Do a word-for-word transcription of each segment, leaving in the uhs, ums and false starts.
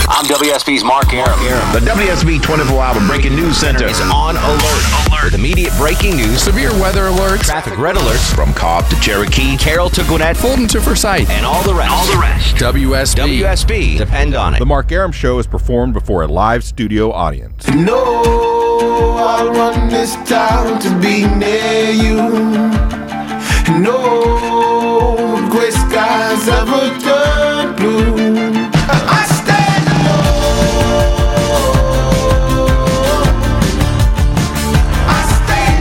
I'm W S B's Mark Arum. The W S B twenty-four hour Breaking News Center is on alert. Alert. With immediate breaking news, severe weather alerts, traffic red alerts, from Cobb to Cherokee, Carroll to Gwinnett, Fulton to Forsyth, and all the rest. All the rest. W S B. W S B. Depend on it. The Mark Arum Show is performed before a live studio audience. No, I want this town to be near you. No gray skies ever turn blue. I stand alone. I stand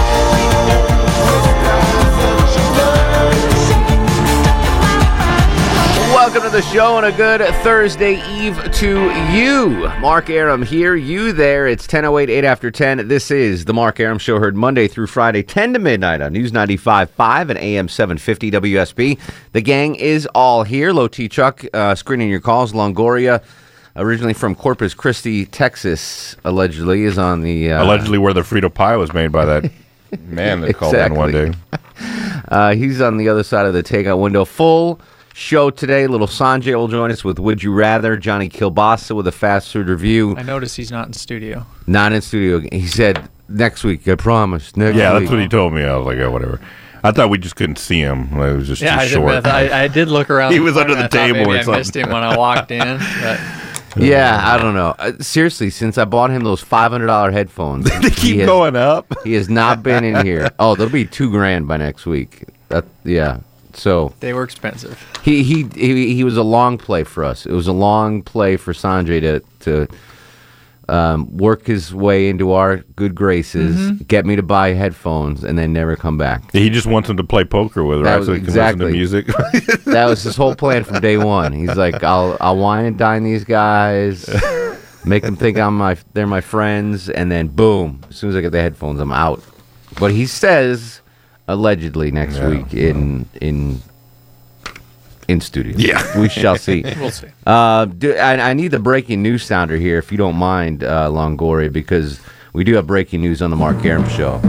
alone. Welcome to the show and a good Thursday Eve to you. Mark Arum here, you there. It's ten oh eight, eight after ten. This is the Mark Arum Show, heard Monday through Friday, ten to midnight on News ninety-five point five and A M seven fifty W S B. The gang is all here. Low T Chuck uh, screening your calls. Longoria, originally from Corpus Christi, Texas, allegedly, is on the... Uh, Allegedly where the Frito pie was made by that man that called in one day. Uh, he's on the other side of the takeout window. Full show today. Little Sanjay will join us with Would You Rather. Johnny Kilbasa with a fast food review. I noticed he's not in studio. Not in studio. He said next week. I promise. Next Yeah, week. that's what he told me. I was like, oh, whatever. I thought we just couldn't see him. It was just Yeah, too I did, short. I, I did look around. He the was corner under the and I thought table maybe or I missed something. him when I walked in. But Yeah, I don't know. Uh, seriously, since I bought him those five hundred dollars headphones, they keep he has, going up. he has not been in here. Oh, they'll be two grand by next week. That, yeah. So they were expensive. he, he he he was a long play for us. It was a long play for Sanjay to to um, work his way into our good graces, Mm-hmm. get me to buy headphones, and then never come back. He just wants him to play poker with, That right? was So he can exactly. listen to music. That was his whole plan from day one. He's like, I'll I'll wine and dine these guys, make them think I'm my they're my friends, and then boom, as soon as I get the headphones, I'm out. But he says allegedly next Yeah. week in in in studio. Yeah. We shall see. We'll see. Uh, do, I, I need the breaking news sounder here, if you don't mind, uh, Longoria, because we do have breaking news on the Mark Arum Show.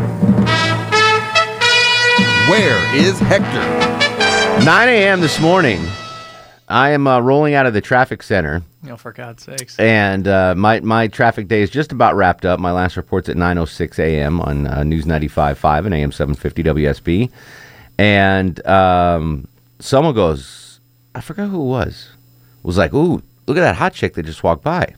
Where is Hector? nine a.m. this morning, I am uh, rolling out of the traffic center. Oh, for God's sakes. And uh, my, my traffic day is just about wrapped up. My last report's at nine oh six a.m. on uh, News ninety-five point five and A M seven fifty W S B. And um, someone goes, I forgot who it was, was like, ooh, look at that hot chick that just walked by.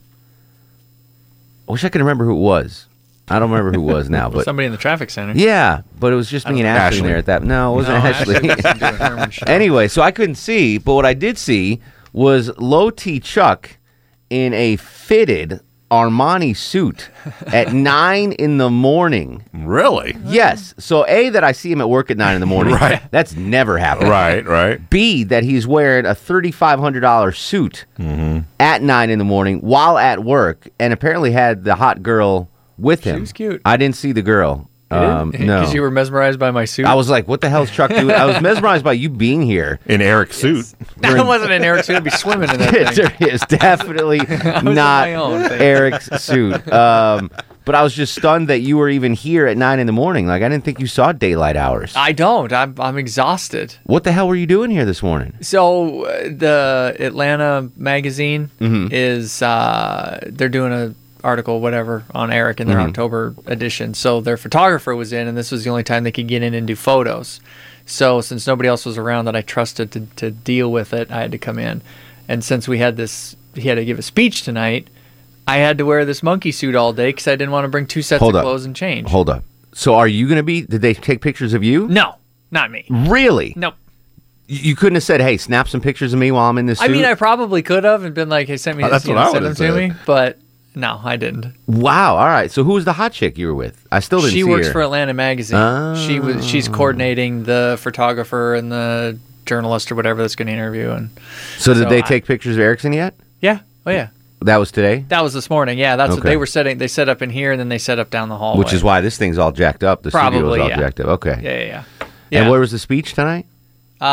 I wish I could remember who it was. I don't remember who it was now. but Somebody in the traffic center. Yeah, but it was just me and Ashley, Ashley. there at that. No, it wasn't No, Ashley. Ashley wasn't doing Herman's show. Anyway, so I couldn't see, but what I did see was Low T Chuck in a fitted Armani suit at nine in the morning. Really? Yes. So A, that I see him at work at nine in the morning. Right. That's never happened. Right, right. B, that he's wearing a thirty-five hundred dollars suit at nine in the morning while at work, and apparently had the hot girl with him. was cute. I didn't see the girl. Um, no. Because you were mesmerized by my suit. I was like, what the hell's Chuck doing? I was mesmerized by you being here. In Eric's suit. That wasn't an Eric suit. I'd be swimming in that thing. It is definitely not my own thing. Eric's suit. Um, but I was just stunned that you were even here at nine in the morning. Like, I didn't think you saw daylight hours. I don't. I'm, I'm exhausted. What the hell were you doing here this morning? So uh, the Atlanta magazine Mm-hmm. is, uh, they're doing a article, whatever, on Eric in their Mm-hmm. October edition. So their photographer was in, and this was the only time they could get in and do photos. So since nobody else was around that I trusted to, to deal with it, I had to come in. And since we had this, he had to give a speech tonight, I had to wear this monkey suit all day because I didn't want to bring two sets Hold of up. clothes and change. Hold up. So are you going to be, did they take pictures of you? No, not me. Really? Nope. You you couldn't have said, hey, snap some pictures of me while I'm in this suit? I mean, I probably could have and been like, hey, send me Oh, this, that's you what know, I send them would've to said. me. But no, I didn't. Wow. All right. So who was the hot chick you were with? I still didn't She see works her. for Atlanta Magazine. She was she's coordinating the photographer and the journalist or whatever that's going to interview. And So did so they I- take pictures of Erickson yet? yeah, oh yeah, That was today? that was this morning. Yeah, that's what Okay. they were setting. They set up in here and then they set up down the hallway. Which is why this thing's all jacked up. The studio Probably, is all yeah. jacked up. Okay. Yeah, yeah, yeah. And Yeah. where was the speech tonight? Uh,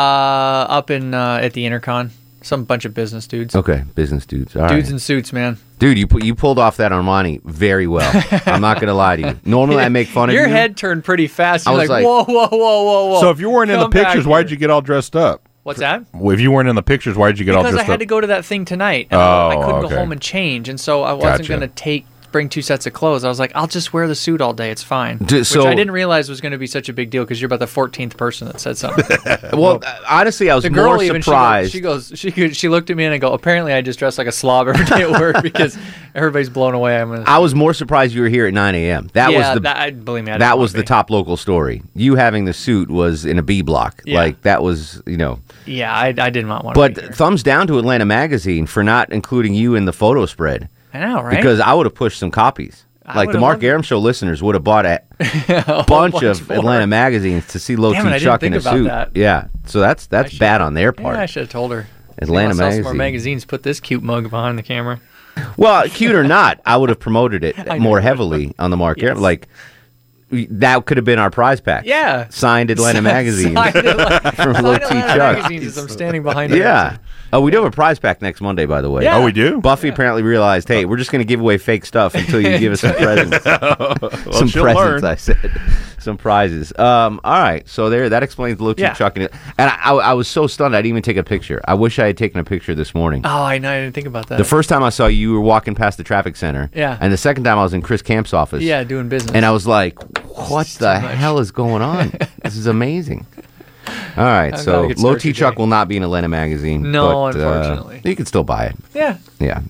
up in uh, at the Intercon, some bunch of business dudes. Okay, business dudes. All Dudes right. in suits, man. Dude, you pu- you pulled off that Armani very well. I'm not gonna lie to you. Normally I make fun of Your you. head turned pretty fast. I You're was like, like- whoa, whoa, whoa, whoa, whoa. So if you weren't in the Come back pictures, why'd here. you get all dressed up? What's that? Well, if you weren't in the pictures, why did you get all Because dressed I had up? to go to that thing tonight. And Oh, I couldn't okay. go home and change, and so I wasn't Gotcha. going to take bring two sets of clothes. I was like, I'll just wear the suit all day. It's fine. D- Which so- I didn't realize was going to be such a big deal because you're about the fourteenth person that said something. Well, uh, honestly, I was The girl more even surprised. She goes, she goes, she, she looked at me and I go, apparently I just dress like a slob every day at work because everybody's blown away. I'm gonna, I was more surprised you were here at nine a.m. That yeah, was the that, I, believe me, I didn't that wanna was the be. top local story. You having the suit was in a B block. Yeah. Like that was, you know. Yeah, I, I did not want to. But be here. thumbs down to Atlanta Magazine for not including you in the photo spread. I know, right? Because I would have pushed some copies. I Like the would've Mark loved it. Aram Show listeners would have bought a A bunch, bunch of more. Atlanta magazines to see Low Damn it, I T didn't Chuck in think a about suit. that. Yeah, so that's that's should- bad on their part. Yeah, I should have told her. Atlanta Maybe I'll sell some more Magazine. magazines. Put this cute mug behind the camera. Well, cute or not, I would have promoted it I more know. heavily on the Mark Yes. Aram. Like we- that could have been our prize pack. Yeah. Signed Atlanta Magazine. Signed Atlanta, From signed Low T Atlanta Chuck. magazines as I'm standing behind it. Yeah. Oh, we do have a prize pack next Monday, by the way. Yeah. Oh, we do? Buffy apparently realized, hey, we're just going to give away fake stuff until you give us some presents. some she'll presents, learn. I said. Some prizes. Um, all right. So there, that explains Low T Yeah. Chuck. And, it. and I, I, I was so stunned, I didn't even take a picture. I wish I had taken a picture this morning. Oh, I know. I didn't think about that. The first time I saw you, you were walking past the traffic center. Yeah. And the second time I was in Chris Camp's office. yeah, doing business. And I was like, what is the too much. hell is going on? This is amazing. All right, I'm so glad I could Low start T your Chuck day. will not be in Atlanta Magazine. No, but, uh, unfortunately. you can still buy it. yeah. Yeah.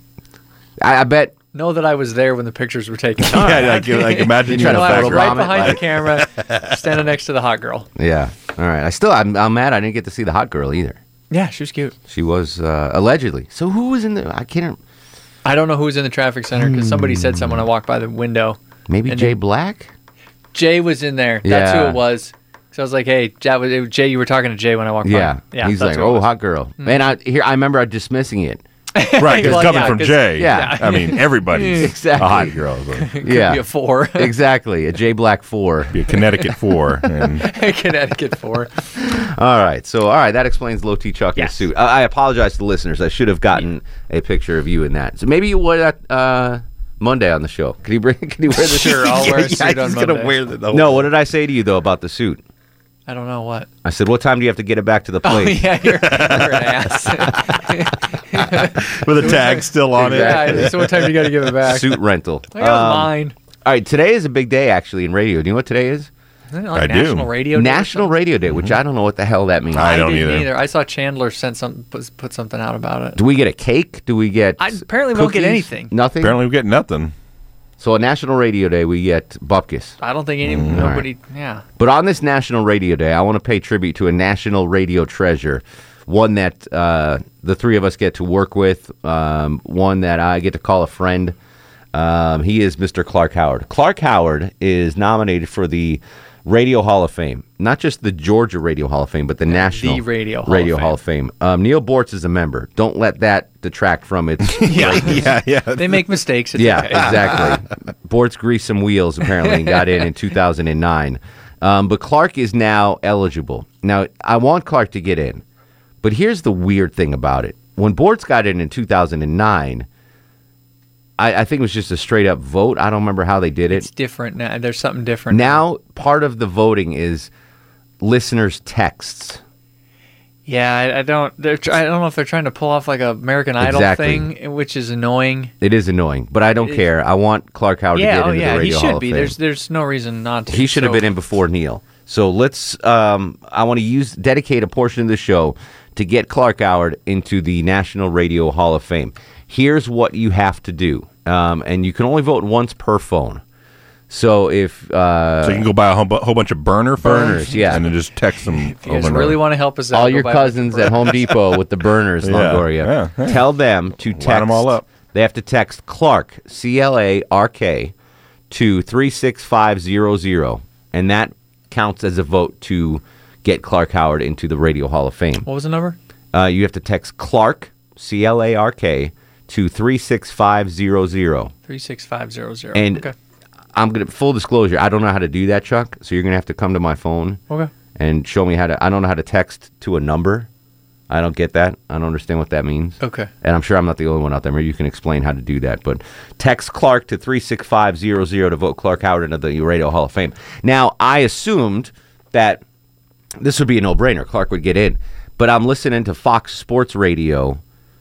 I, I bet. Know that I was there when the pictures were taken. Yeah, like, like imagine You you try in to the I was photo right bomb it, behind like- the camera, standing next to the hot girl. Yeah. All right. I still, I'm, I'm mad I didn't get to see the hot girl either. Yeah, she was cute. She was uh, allegedly. So who was in the? I can't. I don't know who was in the traffic center because somebody said someone. I walked by the window. Maybe And Jay then- Black. Jay was in there. That's Yeah. who it was. So I was like, "Hey, Jay, was, it was Jay, you were talking to Jay when I walked Yeah. by." Yeah, He's that's like, who it oh, was. hot girl. And I here I remember dismissing it. Right, because Well, coming yeah, from 'cause- Jay. Yeah. I mean, everybody's Exactly. a hot girl. So Could Yeah. be a four. Exactly. A J Black four. be a Connecticut four. And Connecticut four. All right. So, all right. That explains Low T Chuck in a Yes. suit. I, I apologize to the listeners. I should have gotten a picture of you in that. So maybe you wear that uh, Monday on the show. Can you bring? Can you wear the Sure, I'll wear a suit on he's gonna Monday. wear the, the No. What did I say to you though about the suit? I don't know what. I said, what time do you have to get it back to the Oh plate? yeah, you're, you're an ass. with a tag still on yeah. it. So what time do you got to give it back? Suit rental. I got Um, mine. All right. Today is a big day actually in radio. Do you know what today is? Isn't it like I do. National Radio Day or National something? Radio Day, which I don't know what the hell that means. I don't didn't either. I saw Chandler sent some put, put something out about it. Do we get a cake? Do we get? I- apparently we don't get cookies? anything. Nothing. Apparently, we get nothing. So on National Radio Day, we get bupkis. I don't think any Mm, nobody. Yeah. But on this National Radio Day, I want to pay tribute to a national radio treasure, one that uh, the three of us get to work with, um, one that I get to call a friend. Um, he is Mister Clark Howard. Clark Howard is nominated for the Radio Hall of Fame, not just the Georgia Radio Hall of Fame, but the National Radio Hall Radio of Hall of Fame. Um, Neil Bortz is a member. Don't let that detract from its Yeah. Yeah, yeah. They make mistakes. It's yeah, okay. exactly. Bortz greased some wheels apparently and got in in two thousand nine. Um, but Clark is now eligible. Now, I want Clark to get in. But here's the weird thing about it. When Bortz got in in two thousand nine, I, I think it was just a straight up vote. I don't remember how they did it. It's different now. There's something different Now, part of the voting is listeners' texts. Yeah, I, I don't. They're. tr- I don't know if they're trying to pull off like a American Idol Exactly. thing, which is annoying. It is annoying, but I don't It- care. I want Clark Howard to Yeah, get oh into yeah, the he Radio should Hall of be. Fame. There's there's no reason not to. He should have So- been in before Neil. So let's. Um, I want to use dedicate a portion of the show to get Clark Howard into the National Radio Hall of Fame. Here's what you have to do, um, and you can only vote once per phone. So if uh, So you can go buy a whole, bu- whole bunch of burner phones, Burners, yeah. and then just text them. If you guys really want to help us out, all go your buy cousins at Home Depot with the burners, Yeah, Longoria, yeah, yeah. tell them to text. them all up. They have to text Clark C L A R K to three six five zero zero, and that counts as a vote to get Clark Howard into the Radio Hall of Fame. What was the number? Uh, you have to text Clark C L A R K to three six five zero zero. Three six five zero zero. And Okay. I'm gonna full disclosure. I don't know how to do that, Chuck. So you're gonna have to come to my phone Okay. and show me how to. I don't know how to text to a number. I don't get that. I don't understand what that means. Okay. And I'm sure I'm not the only one out there. Maybe you can explain how to do that. But text Clark to three six five zero zero to vote Clark Howard into the Radio Hall of Fame. Now, I assumed that this would be a no-brainer. Clark would get in. But I'm listening to Fox Sports Radio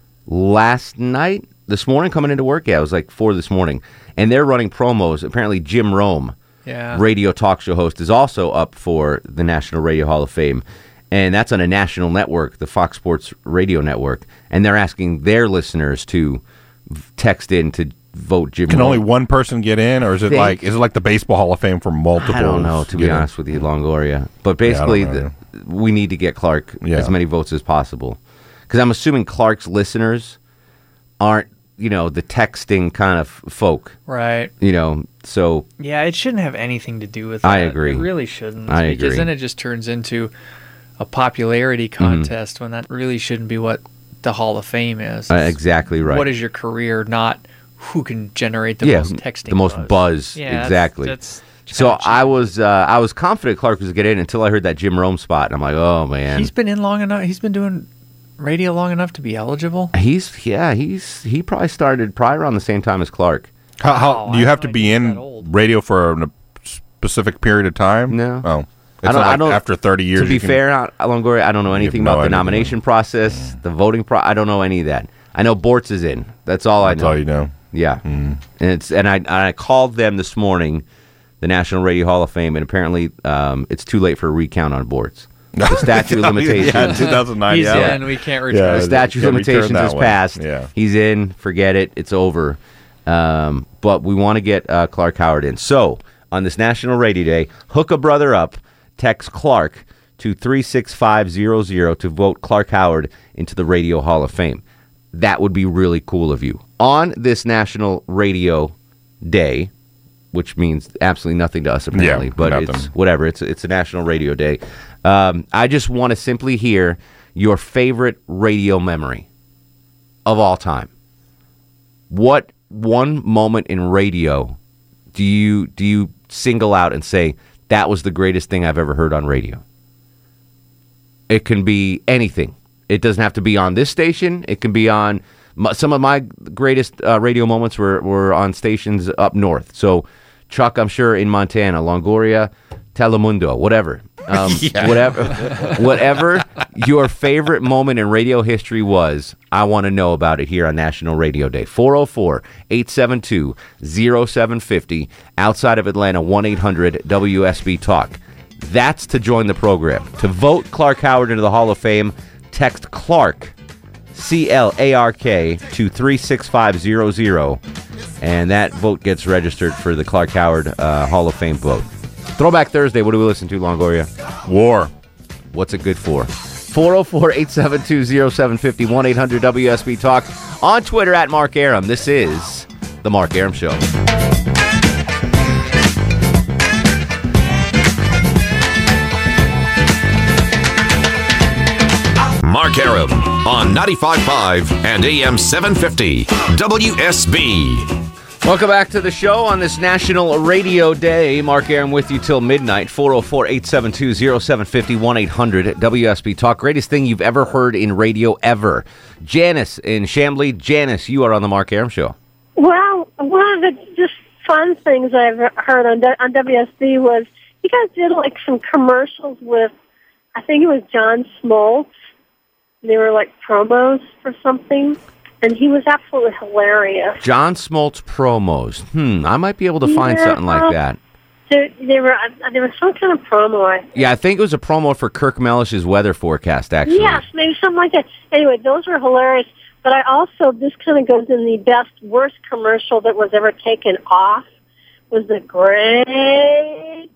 last night, this morning, coming into work. Yeah, it was like four this morning. And they're running promos. Apparently, Jim Rome, Yeah. radio talk show host, is also up for the National Radio Hall of Fame. And that's on a national network, the Fox Sports Radio Network. And they're asking their listeners to v- text in to vote Jim Can Rome. only one person get in, or is it Think- like is it like the Baseball Hall of Fame for multiple? I don't know, to be honest with you, Longoria. But basically, know. the, we need to get Clark Yeah. as many votes as possible. Because I'm assuming Clark's listeners aren't, you know, the texting kind of folk. Right. You know, so Yeah, it shouldn't have anything to do with that. I agree. It really shouldn't. I Because agree. then it just turns into a popularity contest when that really shouldn't be what the Hall of Fame is. uh, It's exactly right. What is your career, not who can generate the yeah, most texting the most buzz. buzz. Yeah, that's- exactly. That's, so kinda I was uh, I was confident Clark was going to get in until I heard that Jim Rome spot. And I'm like, oh, man. He's been in long enough. He's been doing radio long enough to be eligible. He's, yeah, he's he probably started probably around the same time as Clark. How, how Oh, do you I have had to no be idea he was in that old. radio for a specific period of time? No. Oh, it's I don't- not I like don't- after thirty years. To be you can- fair, uh, Longoria, I don't know anything no about the idea. nomination process, the voting pro. I don't know any of that. I know Bortz is in. That's all I that's know. all you know. Yeah, and it's and I and I called them this morning, the National Radio Hall of Fame, and apparently um, it's too late for a recount on Bortz. The statute of limitations. Yeah, two thousand nine. He's yeah. in. We can't Yeah, return. The statute of Can't return limitations that has one. passed. Yeah. He's in. Forget it. It's over. Um, but we want to get uh, Clark Howard in. So on this National Radio Day, hook a brother up. Text Clark to three six five zero zero to vote Clark Howard into the Radio Hall of Fame. That would be really cool of you. On this National Radio Day, which means absolutely nothing to us apparently, Yeah, but nothing. it's whatever. It's it's a National Radio Day. Um, I just want to simply hear your favorite radio memory of all time. What one moment in radio do you do you single out and say that was the greatest thing I've ever heard on radio? It can be anything. It doesn't have to be on this station. It can be on m- some of my greatest uh, radio moments were, were on stations up north. So Chuck, I'm sure in Montana, Longoria, Telemundo, whatever. Um, whatever whatever your favorite moment in radio history was, I want to know about it here on National Radio Day. four oh four, eight seven two, oh seven five oh. Outside of Atlanta, one eight hundred W S B Talk. That's to join the program. To vote Clark Howard into the Hall of Fame, text Clark, C L A R K, to three six five zero zero, and that vote gets registered for the Clark Howard uh, Hall of Fame vote. Throwback Thursday, what do we listen to, Longoria? War. What's it good for? four oh four, eight seven two, oh seven five oh, one eight hundred W S B Talk. On Twitter, at Mark Arum. This is The Mark Arum Show. Mark Arum on ninety-five point five and A M seven fifty W S B. Welcome back to the show on this National Radio Day. Mark Arum with you till midnight. four oh four, eight seven two, oh seven five oh, one eight hundred W S B Talk. Greatest thing you've ever heard in radio ever. Janice in Chamblee. Janice, you are on the Mark Arum Show. Well, one of the just fun things I've heard on on W S B was you guys did like some commercials with, I think it was John Smoltz. They were like promos for something, and he was absolutely hilarious. John Smoltz promos. Hmm, I might be able to find Yeah, something like uh, that. There, there were uh, there was some kind of promo. I think. Yeah, I think it was a promo for Kirk Mellish's weather forecast, actually. Yes, maybe something like that. Anyway, those were hilarious. But I also, this kind of goes in the best, worst commercial that was ever taken off, was the Great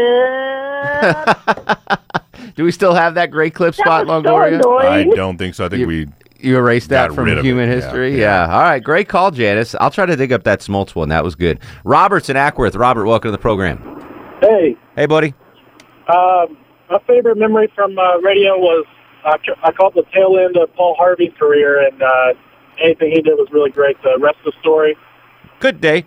Clip. Do we still have that great clip That spot, was so Longoria? I annoying. don't think so. I think You- we. You erased that Got from rid of human it, yeah, history? yeah. Yeah. All right. Great call, Janice. I'll try to dig up that Smoltz one. That was good. Robert's in Ackworth. Robert, welcome to the program. Hey, Hey, buddy. um, my favorite memory from uh, radio was uh, I called the tail end of Paul Harvey's career, and uh, anything he did was really great. The rest of the story. Good day.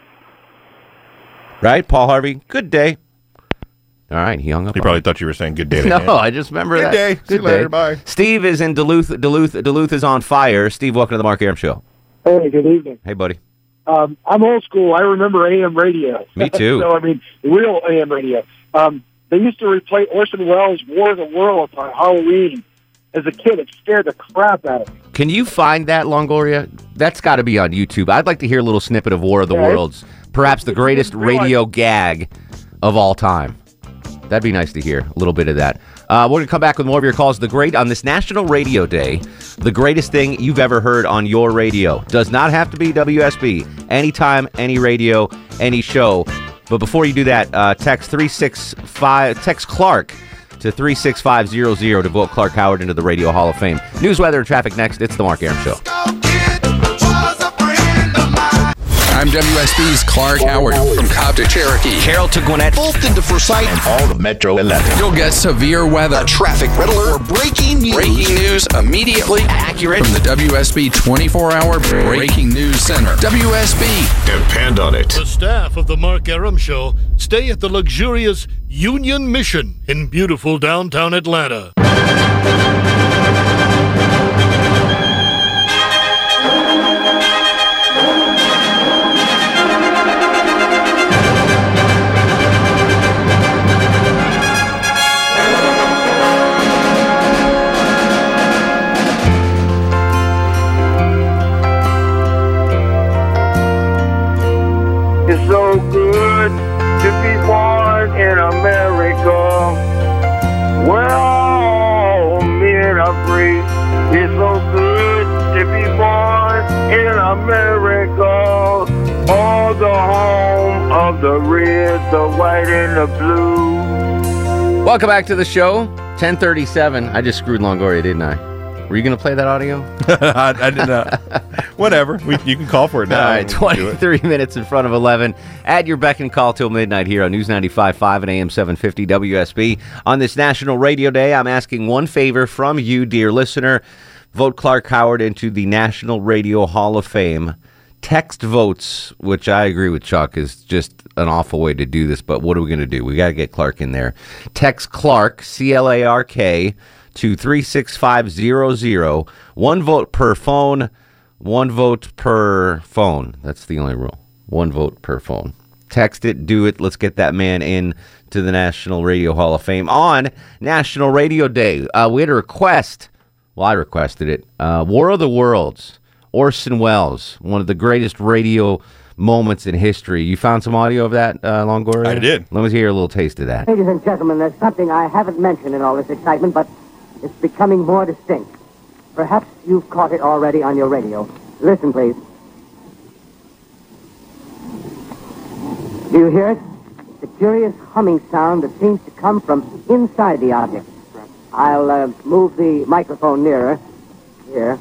Right? Paul Harvey. Good day. All right. He hung up. He on probably me. thought you were saying good day. To No, him. I just remember Good that. day. See you later. Bye. Steve is in Duluth. Duluth. Duluth is on fire. Steve, welcome to the Mark Arum Show. Hey, good evening. Hey, buddy. Um, I'm old school. I remember A M radio. Me too. so, I mean, real A M radio. Um, they used to replay Orson Welles' War of the Worlds on Halloween. as a kid, it scared the crap out of me. Can you find that, Longoria? That's got to be on YouTube. I'd like to hear a little snippet of War of the Yeah, Worlds. Perhaps the greatest radio gag of all time. That'd be nice to hear a little bit of that. Uh, we're going to come back with more of your calls. The great on this National Radio Day, the greatest thing you've ever heard on your radio. Does not have to be W S B. Anytime, any radio, any show. But before you do that, uh, text three six five, text Clark to three six five zero zero to vote Clark Howard into the Radio Hall of Fame. News, weather, and traffic next. It's the Mark Arum Show. I'm W S B's Clark Howard from Cobb to Cherokee. Carroll to Gwinnett. Fulton to Forsyth, and all of Metro eleven. You'll get severe weather, A traffic red alert or breaking news. breaking news immediately Accurate. from the W S B twenty-four hour Breaking News Center. W S B. Depend on it. The staff of the Mark Arum Show stay at the luxurious Union Mission in beautiful downtown Atlanta. It's so good to be born in America, where all men are free. It's so good to be born in America, all the home of the red, the white, and the blue. Welcome back to the show. ten thirty-seven. I just screwed Longoria, didn't I? Were you going to play that audio? I, I did not. Whatever. We, you can call for it now. All right, twenty-three minutes in front of eleven. At your beck and call till midnight here on News ninety-five point five and A M seven fifty W S B. On this National Radio Day, I'm asking one favor from you, dear listener. Vote Clark Howard into the National Radio Hall of Fame. Text votes, which I agree with Chuck, is just an awful way to do this, but what are we going to do? We got to get Clark in there. Text Clark, C L A R K, to three six five zero zero. One vote per phone, one vote per phone. That's the only rule. One vote per phone. Text it, do it. Let's get that man in to the National Radio Hall of Fame on National Radio Day. Uh, we had a request. Well, I requested it. Uh, War of the Worlds. Orson Welles, one of the greatest radio moments in history. You found some audio of that, uh, Longoria? I did. Let me hear a little taste of that. Ladies and gentlemen, there's something I haven't mentioned in all this excitement, but it's becoming more distinct. Perhaps you've caught it already on your radio. Listen, please. Do you hear it? It's a curious humming sound that seems to come from inside the object. I'll uh, move the microphone nearer. Here.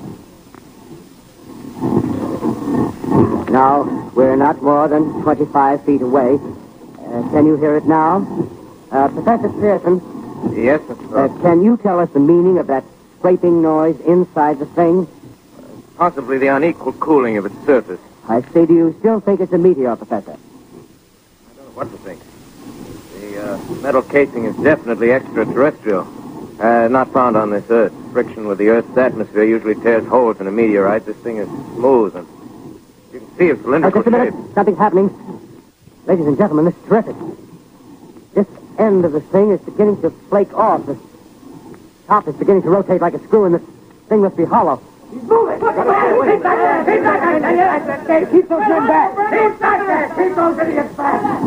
Now, we're not more than twenty-five feet away. Uh, can you hear it now? Uh, Professor Pearson? Yes, Uh, can you tell us the meaning of that scraping noise inside the thing? possibly the unequal cooling of its surface. I say, do you still think it's a meteor, Professor? I don't know what to think. The uh, metal casing is definitely extraterrestrial. Uh, not found on this Earth. Friction with the Earth's atmosphere usually tears holes in a meteorite. This thing is smooth, and you can see its Uh, cylindrical just a minute. shape. Something's happening. Ladies and gentlemen, this is terrific. This end of the thing is beginning to flake off. The top is beginning to rotate like a screw, and the thing must be hollow. He's moving! Keep back there! Keep back there! Keep back there! Keep those men back! Keep back there! Keep those idiots back!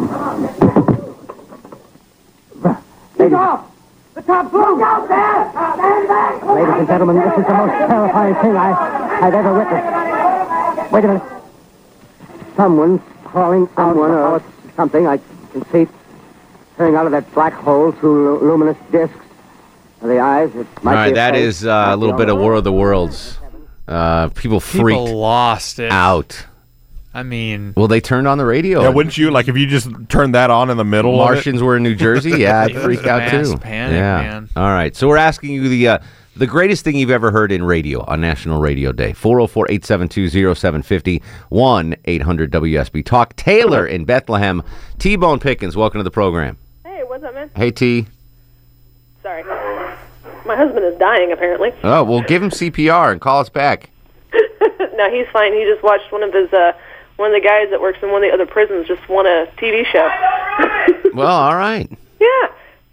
He's off! The top blew! Out there! Stand back! Ladies and gentlemen, this is the most terrifying thing I, I've ever witnessed. Wait a minute. Someone's crawling someone or something. I can see coming out of that black hole through lu- luminous discs. The eyes, it might All right, be a that face. is uh, a little bit of War of the Worlds. Uh, people freaked People lost it. out. I mean, Well, they turned on the radio. Yeah, wouldn't you? Like, if you just turned that on in the middle Martians were in New Jersey. Yeah, I'd It freak was a out mass too. panic, yeah. man. All right. So we're asking you the uh, the greatest thing you've ever heard in radio on National Radio Day. four oh four, eight seven two, oh seven five oh, one eight hundred W S B Talk. Taylor in Bethlehem. T-Bone Pickens, welcome to the program. Hey, what's up, man? Hey, T. Sorry. My husband is dying, apparently. Oh, well, give him C P R and call us back. No, he's fine. He just watched one of his, uh, one of the guys that works in one of the other prisons just won a T V show. Well, all right. Yeah.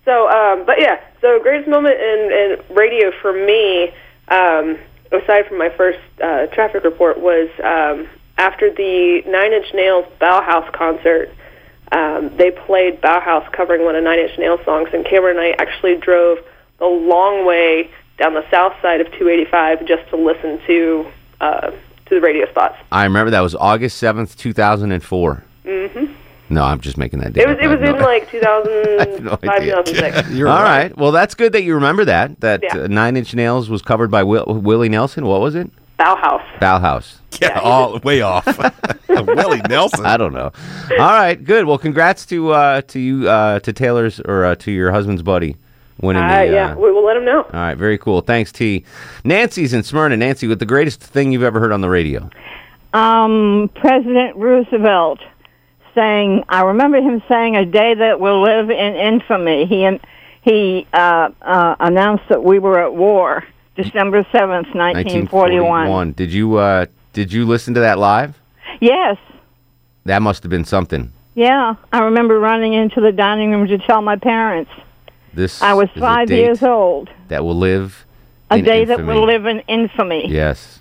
So, um, but yeah, so greatest moment in, in radio for me, um, aside from my first uh, traffic report, was um, after the Nine Inch Nails Bauhaus concert. Um, they played Bauhaus covering one of Nine Inch Nails songs, and Cameron and I actually drove the long way down the south side of two eighty-five just to listen to uh, to the radio spots. I remember that was August seventh, two thousand four. Mm-hmm. No, I'm just making that. It was it was in like two thousand five, two thousand six. All right. Well, that's good that you remember that. That Yeah. uh, Nine Inch Nails was covered by Will, Willie Nelson. What was it? Bauhaus. Bauhaus. Yeah, all way off. Willie Nelson. I don't know. All right. Good. Well, congrats to uh, to you uh, to Taylor's or uh, to your husband's buddy winning. Uh, the, yeah, uh, we will let him know. All right. Very cool. Thanks, T. Nancy's in Smyrna. Nancy, with the greatest thing you've ever heard on the radio. Um, President Roosevelt saying, I remember him saying, a day that will live in infamy. He he uh, uh, announced that we were at war, December seventh, nineteen forty-one. Did you uh, did you listen to that live? Yes, That must have been something. yeah. I remember running into the dining room to tell my parents. This I was is a five date years old. That will live. A in day that infamy. will live in infamy. Yes.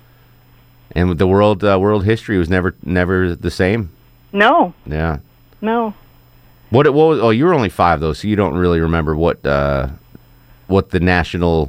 And the world uh, world history was never never the same. No, Yeah. no. What? What was? Oh, you were only five though, so you don't really remember what uh, what the national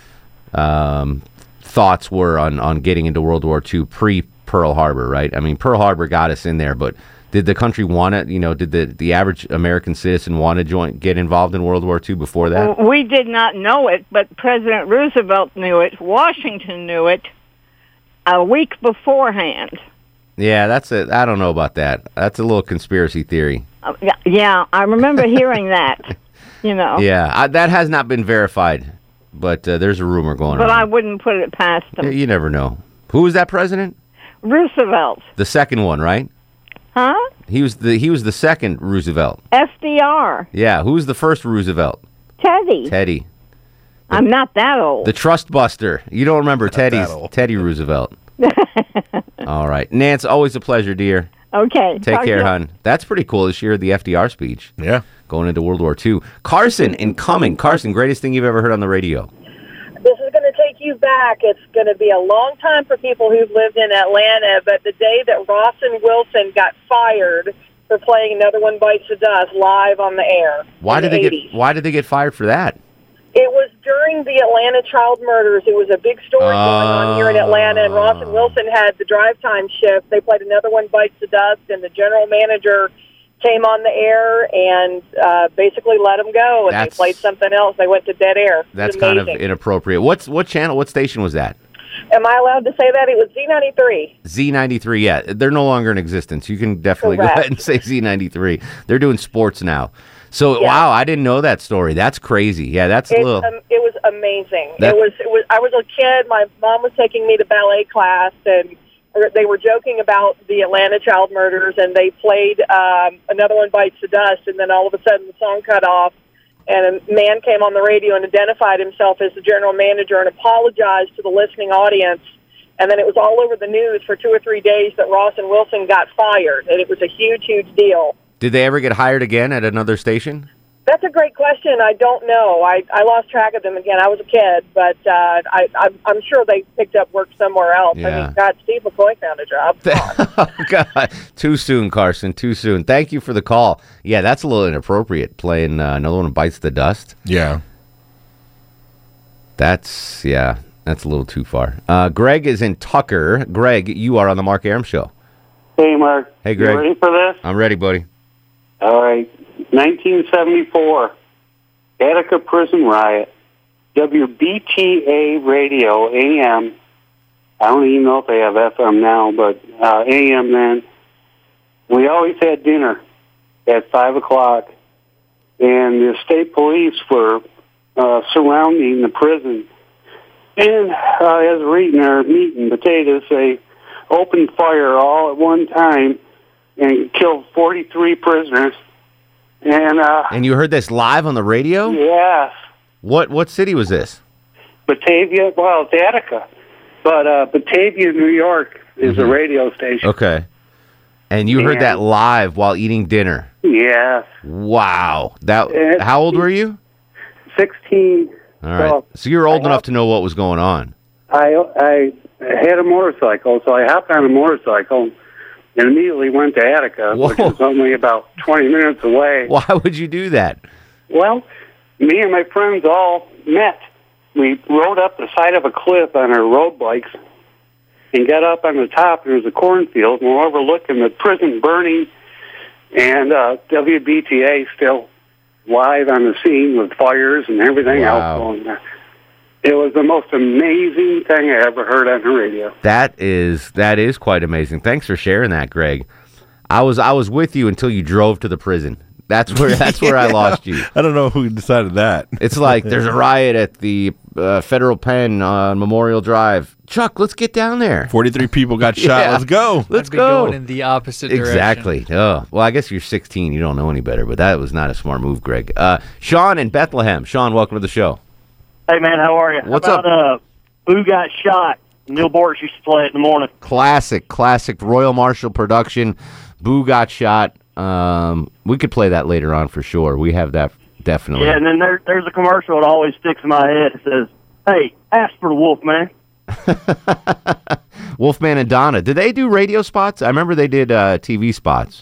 um, thoughts were on, on getting into World War Two pre Pearl Harbor, right? I mean, Pearl Harbor got us in there, but did the country want it? You know, did the, the average American citizen want to join get involved in World War Two before that? We did not know it, but President Roosevelt knew it. Washington knew it a week beforehand. Yeah, that's a. I don't know about that. That's a little conspiracy theory. Uh, yeah, yeah, I remember hearing that. You know. Yeah, I, that has not been verified, but uh, there's a rumor going But on. I wouldn't put it past Yeah, him. you never know. Who was that president? Roosevelt, The second one, right? huh? He was the he was the second Roosevelt. F D R, Yeah, who was the first Roosevelt? Teddy. Teddy, I'm not that old. the Trust Buster. You don't remember Teddy's old. Teddy Roosevelt. All right, Nance, always a pleasure, dear. Okay. Take talk care, to- hon. That's pretty cool to hear the F D R speech. Yeah. Going into World War Two. Carson in Cumming. Carson, greatest thing you've ever heard on the radio. This is going to take you back. It's going to be a long time for people who've lived in Atlanta, but the day that Ross and Wilson got fired for playing Another One Bites the Dust live on the air. Why in did the they eighties. get Why did they get fired for that? It was during the Atlanta child murders. It was a big story going on here in Atlanta, and Ross and Wilson had the drive time shift. They played Another One Bites the Dust, and the general manager came on the air and uh, basically let them go, and That's- they played something else. They went to dead air. It was That's kind of amazing. inappropriate. What's what channel? What station was that? Am I allowed to say that? It was Z ninety-three. Z ninety-three. Yeah, they're no longer in existence. You can definitely go Correct. ahead and say Z ninety-three. They're doing sports now. So Yeah. wow, I didn't know that story. That's crazy. Yeah, that's a It, little. um, it was amazing. That- it was. It was. I was a kid. My mom was taking me to ballet class, and they were joking about the Atlanta child murders, and they played um, Another One Bites the Dust, and then all of a sudden the song cut off, and a man came on the radio and identified himself as the general manager and apologized to the listening audience. And then it was all over the news for two or three days that Ross and Wilson got fired, and it was a huge, huge deal. Did they ever get hired again at another station? That's a great question. I don't know. I, I lost track of them again. I was a kid, but uh, I, I'm, I'm sure they picked up work somewhere else. I Yeah. mean, God, Steve McCoy found a job. Oh, God. Too soon, Carson. Too soon. Thank you for the call. Yeah, that's a little inappropriate, playing uh, Another One Bites the Dust. Yeah. That's, yeah, that's a little too far. Uh, Greg is in Tucker. Greg, you are on the Mark Aram Show. Hey, Mark. Hey, Greg. You ready for this? I'm ready, buddy. All right. nineteen seventy-four, Attica prison riot. W B T A radio, A M. I don't even know if they have F M now, but uh, A M then. We always had dinner at five o'clock, and the state police were uh, surrounding the prison. And uh, as we're eating our meat and potatoes, they opened fire all at one time and killed forty-three prisoners. And uh, And you heard this live on the radio? yes, What what city was this? Batavia. Well, it's Attica, but uh, Batavia, New York, is a radio station. Okay. And you heard And- that live while eating dinner. Yes. Wow. That. Uh, How old were you? sixteen. All right. So So you were old I enough to know what was going on. I I had a motorcycle, so I hopped on a motorcycle and immediately went to Attica, which was only about twenty minutes away. Why would you do that? Well, me and my friends all met. We rode up the side of a cliff on our road bikes and got up on the top, and there was a cornfield, and we're overlooking the prison burning, and uh, W B T A still live on the scene with fires and everything Wow. else going there. It was the most amazing thing I ever heard on the radio. That is that is quite amazing. Thanks for sharing that, Greg. I was I was with you until you drove to the prison. That's where that's where I lost you. I don't know who decided that. It's like there's a riot at the uh, federal pen on Memorial Drive. Chuck, let's get down there. forty-three people got shot. Yeah. Let's go. Let's I'd be go. going in the opposite direction. Exactly. Oh, well, I guess you're sixteen. You don't know any better, but that was not a smart move, Greg. Uh, Sean in Bethlehem. Sean, welcome to the show. Hey, man, how are you? What's how about, up? Uh, Who Got Shot? Neil Bortz used to play it in the morning. Classic, classic Royal Marshall production. Boo Got Shot. Um, we could play that later on for sure. We have that definitely. Yeah, and then there, there's a commercial that always sticks in my head. It says, hey, ask for the wolf, man. Wolfman and Donna. Did they do radio spots? I remember they did uh, T V spots.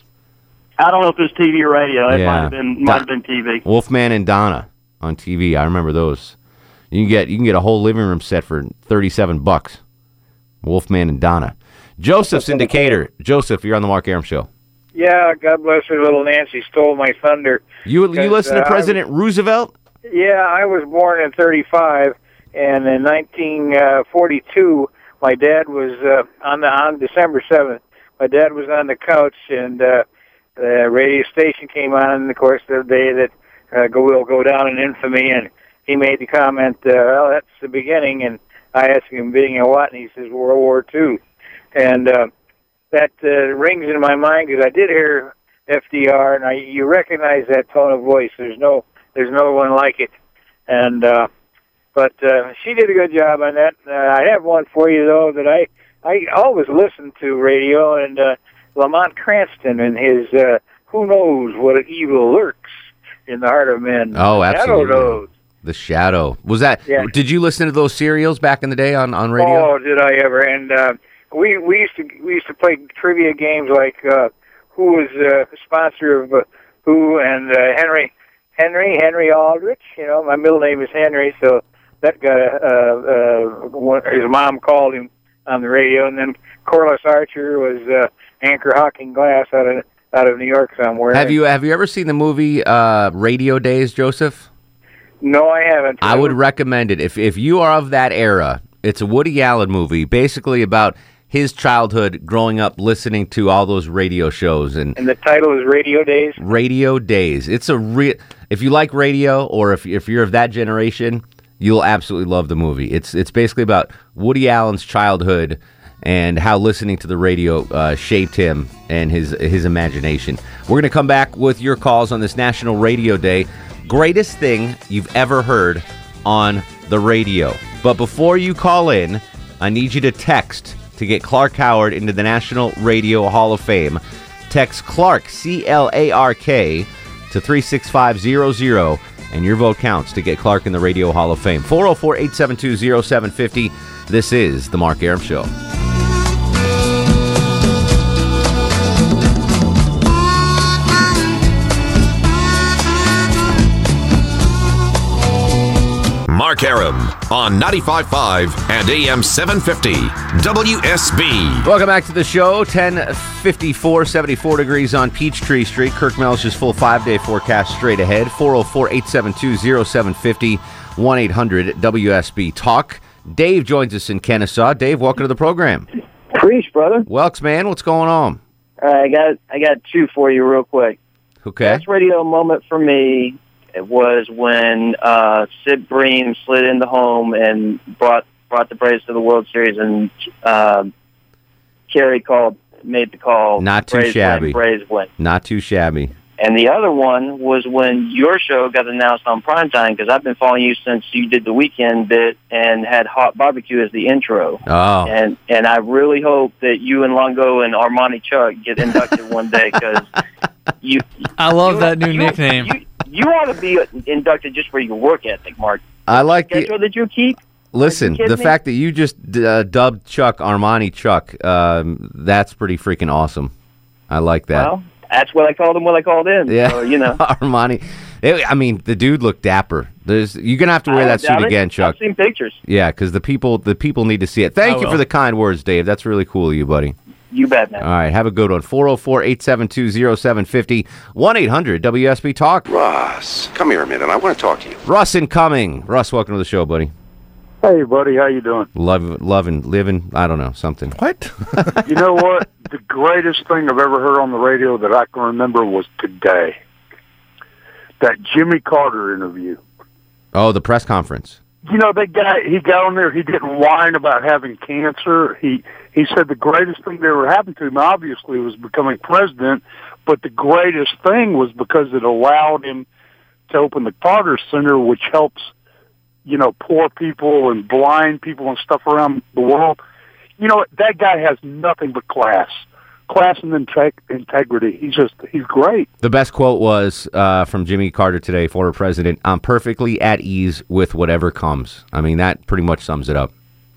I don't know if it was T V or radio. It Yeah. might have been might have been T V. Wolfman and Donna on T V. I remember those. You can get you can get a whole living room set for thirty-seven bucks. Wolfman and Donna. Joseph's in Decatur. Joseph, you're on the Mark Arum Show. Yeah, God bless her, little Nancy stole my thunder. You you Because, listen to uh, President Roosevelt? Yeah, I was born in thirty-five, and in nineteen forty-two, my dad was uh, on the on December seventh. My dad was on the couch, and uh, the radio station came on, and of course, the day that uh, go will go down in infamy, and he made the comment, uh, "Well, that's the beginning." And I asked him, "Beginning of what?" And he says, "World War Two." And uh, that uh, rings in my mind because I did hear F D R, and I you recognize that tone of voice. There's no there's no one like it. And uh, but uh, she did a good job on that. Uh, I have one for you though that I I always listen to radio, and uh, Lamont Cranston and his uh, "Who Knows What Evil Lurks in the Heart of Men." Oh, Shadow absolutely. knows. The Shadow. Was that? Yeah. Did you listen to those serials back in the day on, on radio? Oh, did I ever? And uh, we we used to we used to play trivia games like uh, who was uh, the sponsor of uh, who, and uh, Henry Henry Henry Aldrich. You know, my middle name is Henry, so that got a, uh, uh, one, his mom called him on the radio, and then Corliss Archer was uh, Anchor Hawking Glass out of out of New York somewhere. Have you have you ever seen the movie uh, Radio Days, Joseph? No, I haven't. I would recommend it. If if you are of that era, it's a Woody Allen movie, basically about his childhood growing up listening to all those radio shows. And, And the title is Radio Days? Radio Days. It's a re- if you like radio, or if if you're of that generation, you'll absolutely love the movie. It's it's basically about Woody Allen's childhood and how listening to the radio uh, shaped him and his his imagination. We're going to come back with your calls on this National Radio Day. Greatest thing you've ever heard on the radio. But before you call in, I need you to text to get Clark Howard into the National Radio Hall of Fame. Text Clark, C L A R K, to three six five zero zero, and your vote counts to get Clark in the Radio Hall of Fame. four oh four, eight seven two, oh seven five oh. This is The Mark Arum Show. Mark Arum on ninety-five point five and A M seven fifty W S B. Welcome back to the show. ten fifty-four, seventy-four degrees on Peachtree Street. Kirk Melish's full five-day forecast straight ahead. four oh four, eight seven two, oh seven five oh, one eight hundred W S B Talk. Dave joins us in Kennesaw. Dave, welcome to the program. Preach, brother. Welks, man, what's going on? All right, I got I got two for you real quick. Okay. Best radio moment for me was when uh, Sid Bream slid into home and brought brought the Braves to the World Series, and uh, Kerry called made the call. Not too Braves shabby. Win, Braves win. Not too shabby. And the other one was when your show got announced on primetime, because I've been following you since you did the weekend bit and had Hot Barbecue as the intro. Oh. And and I really hope that you and Longo and Armani Chuck get inducted one day, because you. I love you- that new you- nickname. You, you ought to be inducted just for your work ethic, Mark. I like the. Schedule that you keep. Listen, kidding the me? fact that you just uh, dubbed Chuck Armani Chuck, um, that's pretty freaking awesome. I like that. Well, that's what I called him when I called in. yeah, So, you know. Armani. It- I mean, the dude looked dapper. There's, you're gonna have to wear I that doubt suit it. again, Chuck. I've seen pictures. Yeah, because the people, the people need to see it. Thank I you will. for the kind words, Dave. That's really cool of you, buddy. You bet, man. All right, have a good one. four oh four, eight seven two, oh seven five oh, one eight hundred W S B Talk. Ross, come here a minute. I want to talk to you. Russ incoming. Russ, welcome to the show, buddy. Hey, buddy, how you doing? Love, loving, living, I don't know, something. What? You know what? The greatest thing I've ever heard on the radio that I can remember was today. That Jimmy Carter interview. Oh, the press conference. You know, that guy, he got on there, he didn't whine about having cancer. He he said the greatest thing that ever happened to him, obviously, was becoming president, but the greatest thing was because it allowed him to open the Carter Center, which helps, you know, poor people and blind people and stuff around the world. You know, that guy has nothing but class. Class and integ- integrity. He's just, he's great. The best quote was uh, from Jimmy Carter today, former president, "I'm perfectly at ease with whatever comes." I mean, that pretty much sums it up.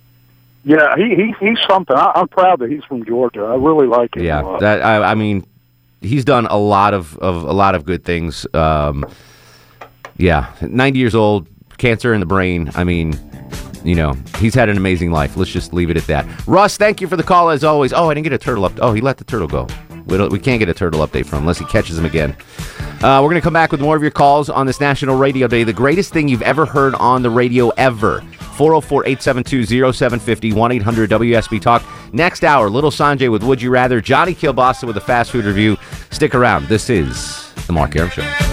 Yeah, he, he he's something. I, I'm proud that he's from Georgia. I really like him. Yeah, a lot. that I, I mean, he's done a lot of, of a lot of good things. Um, yeah, ninety years old, cancer in the brain. I mean, you know, he's had an amazing life. Let's just leave it at that. Russ, thank you for the call as always. Oh, I didn't get a turtle up. Oh, he let the turtle go. We, don't, we can't get a turtle update from him unless he catches him again. Uh, we're going to come back with more of your calls on this National Radio Day. The greatest thing you've ever heard on the radio ever. four oh four, eight seven two, oh seven five oh, one eight hundred W S B Talk. Next hour, Little Sanjay with Would You Rather, Johnny Kilbasa with a fast food review. Stick around. This is The Mark Arum Show.